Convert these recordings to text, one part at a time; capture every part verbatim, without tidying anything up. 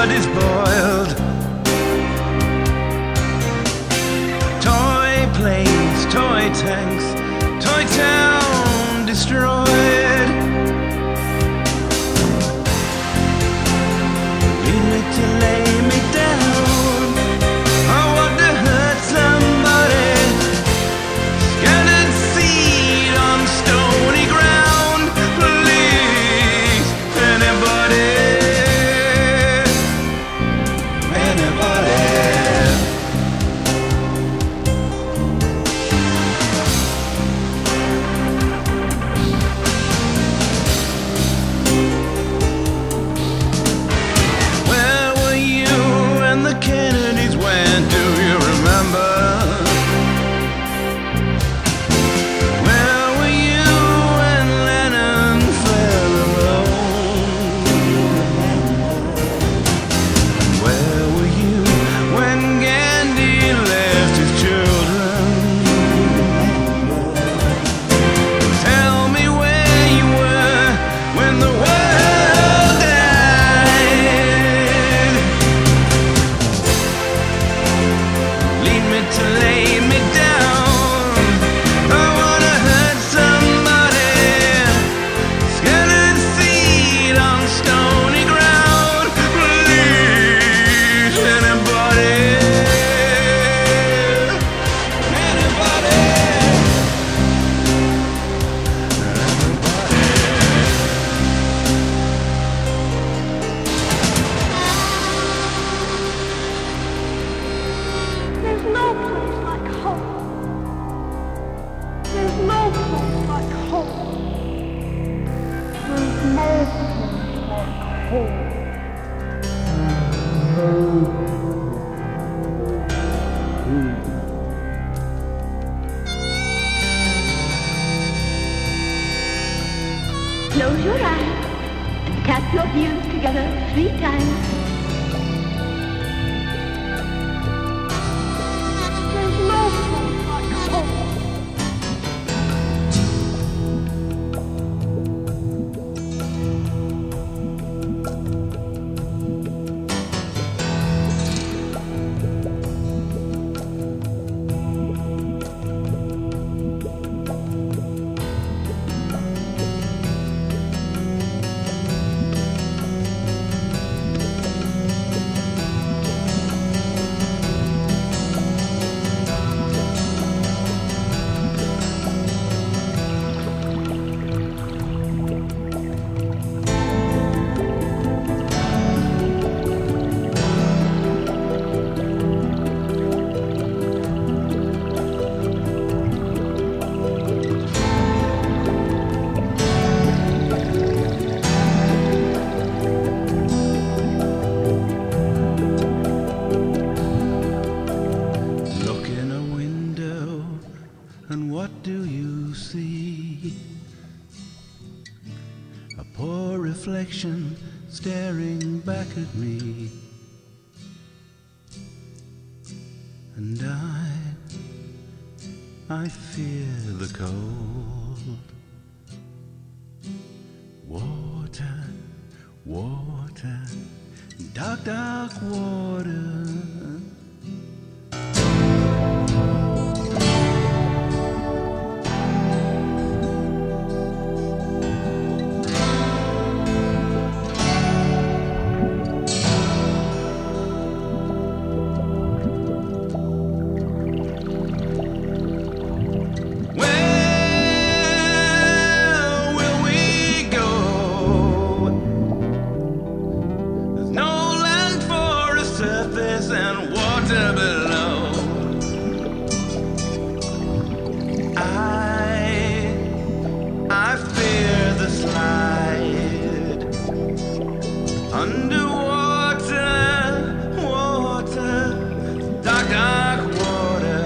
blood is boiled. Toy planes, toy tanks, toy town destroyed. Lead me to lay me down. I want to hurt somebody. Scattered seed on stony ground. Please, anybody, anybody. Where were you when the Kennedys went? Do you remember? Where were you when Lennon fell alone? Where were you when Gandhi left his children? Tell me where you were when the world died. Lead me to lay me down. I wanna hurt somebody. Scattered seed on stony ground. Please, anybody, anybody, There's no place like home. There's no place like home. There's no place like home. Close your eyes and tap your views together three times. There's no place like home. Look in a window, and what do you see? A poor reflection staring back at me. And I, I fear the cold. Water, water, dark, dark water. Where will we go? There's no land for a surface and water below. I, I fear the slide. Underwater, water, dark, dark water.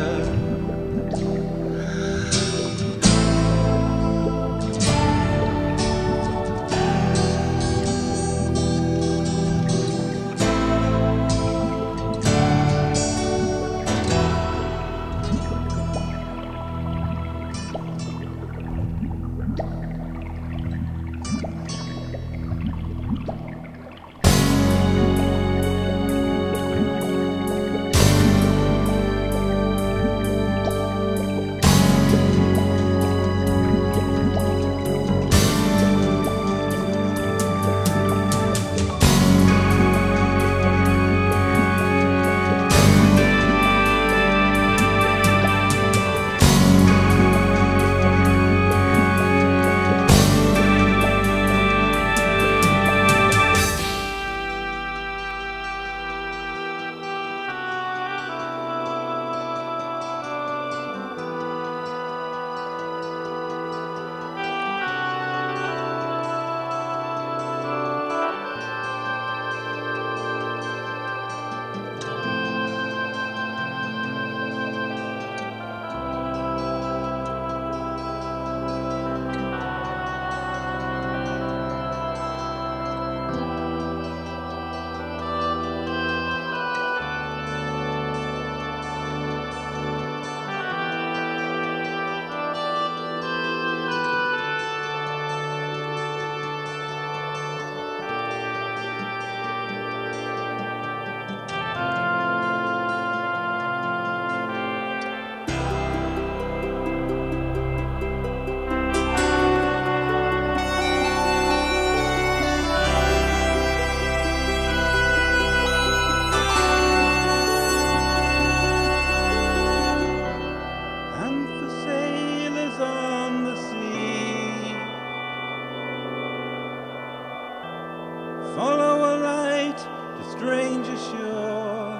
follow a light to stranger shore.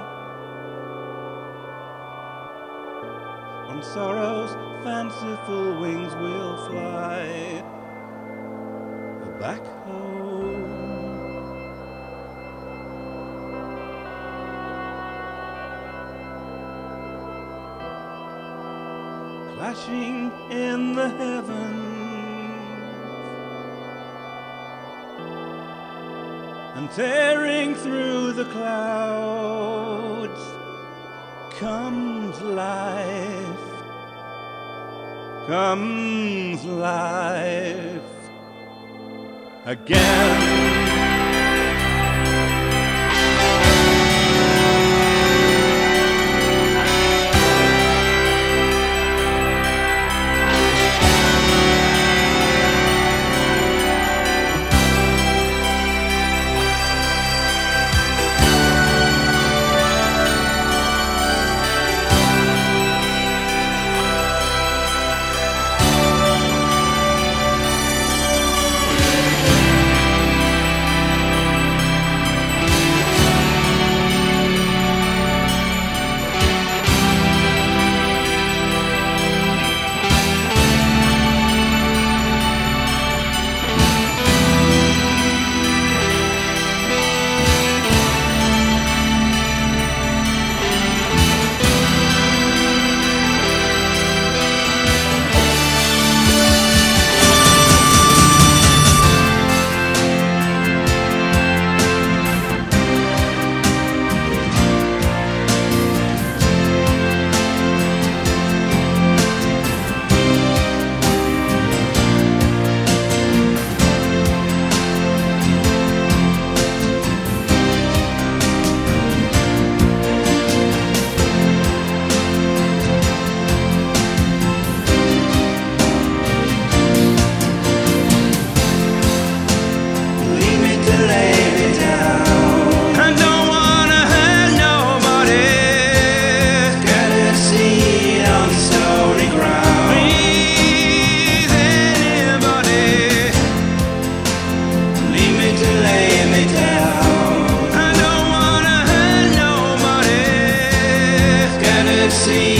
On sorrow's fanciful wings we'll fly back home. Clashing in the heavens and tearing through the clouds comes life, comes life again. See